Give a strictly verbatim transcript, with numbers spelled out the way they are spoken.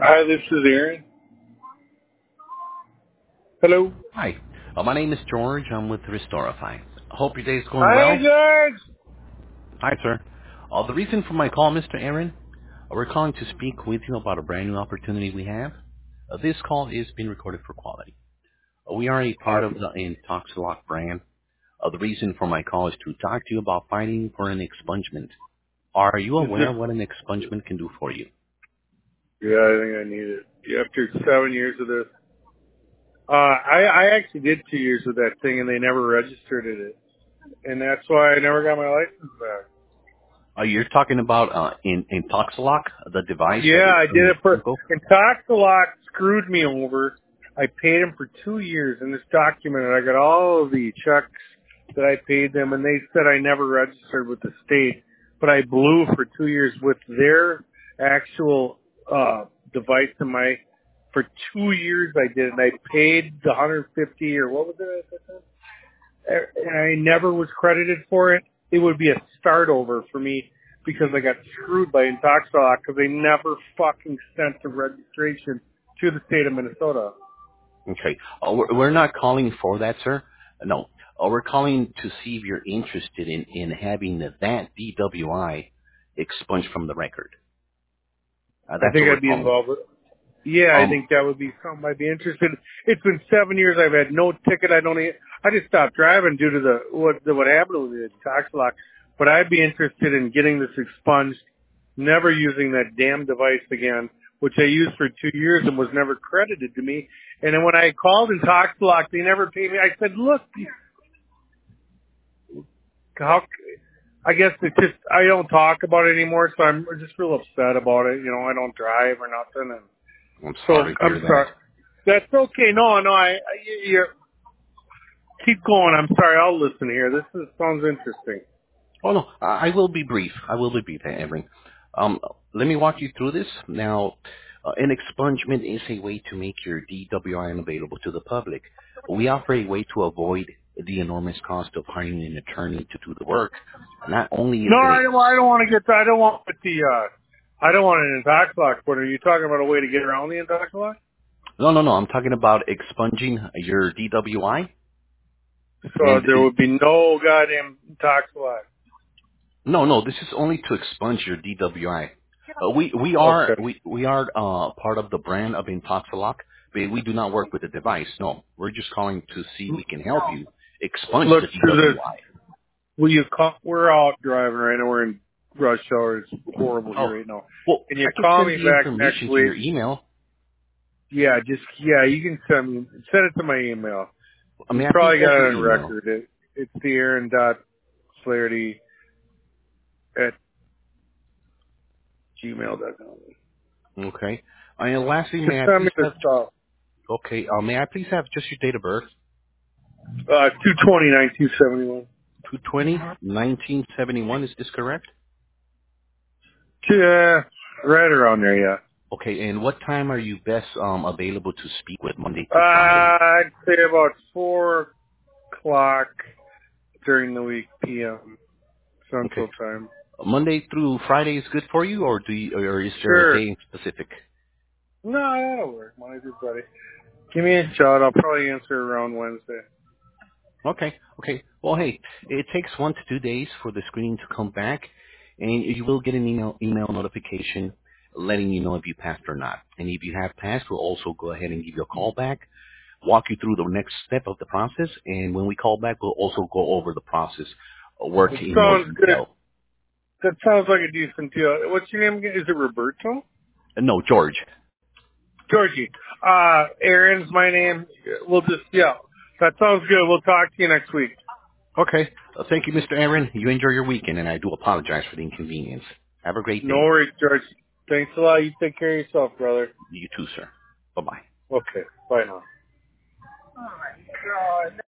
Hi, this is Aaron. Hello. Hi. Uh, my name is George. I'm with Restorify. Hope your day's going Hi, well. George. Hi, sir. Uh, the reason for my call, Mister Aaron, uh, we're calling to speak with you about a brand new opportunity we have. Uh, this call is being recorded for quality. Uh, we are a part of Awesome. the Intoxilock brand. Uh, the reason for my call is to talk to you about fighting for an expungement. Are you Is aware this? of what an expungement can do for you? Yeah, I think I need it. After seven years of this, uh, I I actually did two years with that thing, and they never registered it, and that's why I never got my license back. Uh, you're talking about uh, in Intoxilock, the device that Yeah, is I in did your it for. vehicle? And Toxalock screwed me over. I paid him for two years in this document, and I got all of the checks that I paid them, and they said I never registered with the state, but I blew for two years with their actual uh device in my. For two years I did, and I paid the one hundred fifty or what was it? And I never was credited for it. It would be a start over for me because I got screwed by Intoxilock because they never fucking sent the registration to the state of Minnesota. Okay. Uh, we're, we're not calling for that, sir. No. Uh, we're calling to see if you're interested in, in having that D W I expunged from the record. Uh, I that's think what we're I'd be calling involved with. Yeah, I for. Um, think that would be something I'd be interested in. It's been seven years. I've had no ticket. I don't. Even, I just stopped driving due to the what the, what happened with the Intoxilock. But I'd be interested in getting this expunged, never using that damn device again, which I used for two years and was never credited to me. And then when I called Intoxilock, they never paid me. I said, look, how? I guess it just I don't talk about it anymore, so I'm just real upset about it. You know, I don't drive or nothing, and I'm so sorry to I'm hear that. sorry. That's okay. No, no, I, I you keep going. I'm sorry. I'll listen here. This is, sounds interesting. Oh, no. I, I will be brief. I will be brief, Evan. Um, let me walk you through this. Now, uh, an expungement is a way to make your D W I unavailable to the public. We offer a way to avoid the enormous cost of hiring an attorney to do the work. Not only is No, it I a don't. I don't want to get. I don't want the. Uh, I don't want an Intoxilock. But are you talking about a way to get around the Intoxilock? No, no, no. I'm talking about expunging your D W I. So And there would be no goddamn Intoxilock. no, no. This is only to expunge your D W I. Uh, we we are Okay. we we are uh, part of the brand of Intoxilock, but we do not work with the device. No, we're just calling to see if we can help you expunge the Let's do this. D W I. Will you call? We're out driving right now. We're in rush hour. It's horrible Oh, here right now. well, Can you I can call send me the back next information to week? your email. Yeah, just yeah. You can send me. Send it to my email. Uh, You May I please probably have got your it on email? record. It, it's the Aaron dot Flaherty at gmail dot com. Okay. And lastly, Just may I send please me the have stuff. okay? Uh, may I please have just your date of birth? Uh, two twenty nineteen seventy one. two twenty nineteen seventy-one. Is this correct? Yeah, right around there. Yeah. Okay, and what time are you best um, available to speak with Monday Uh, through Friday? I'd say about four o'clock during the week, P M Okay, Central Time. Monday through Friday is good for you, or do you, or is there a Sure. day in specific? No, that'll work. Monday through Friday. Give me a shot. I'll probably answer around Wednesday. Okay, okay. Well, hey, it takes one to two days for the screening to come back, and you will get an email email notification letting you know if you passed or not. And if you have passed, we'll also go ahead and give you a call back, walk you through the next step of the process, and when we call back, we'll also go over the process, uh, work It in more sounds good. detail. That sounds like a decent deal. What's your name again? Is it Roberto? Uh, No, George. Georgie. Uh, Aaron's my name. We'll just, yeah. That sounds good. We'll talk to you next week. Okay. Uh, thank you, Mister Aaron. You enjoy your weekend, and I do apologize for the inconvenience. Have a great No day. worries, George. Thanks a lot. You take care of yourself, brother. You too, sir. Bye-bye. Okay. Bye now.